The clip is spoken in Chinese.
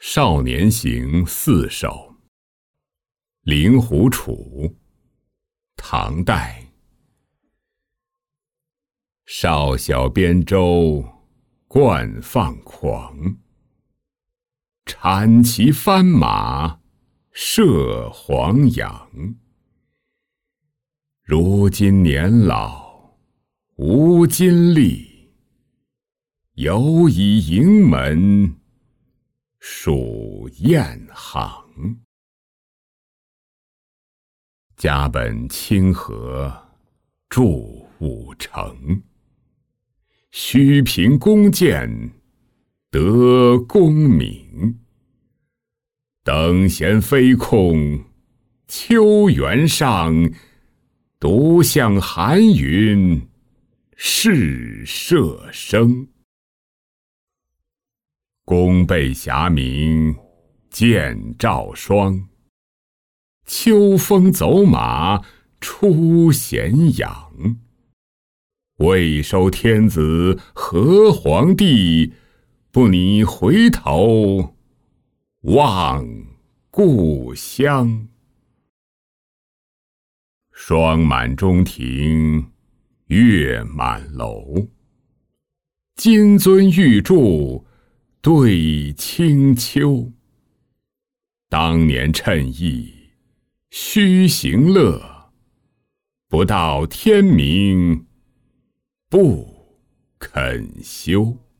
少年行四首。令狐楚，唐代。少小边州惯放狂，产骑翻马射黄羊。如今年老无金力，犹以营门属雁行。家本清河筑武城，须凭弓箭得功名。等闲飞空秋原上，独向寒云试射声。弓背霞明箭照霜，秋风走马出咸阳。未收天子何皇帝，不拟回头望故乡。霜满中庭月满楼，金樽玉柱对清秋。当年趁意须行乐，不到天明不肯休。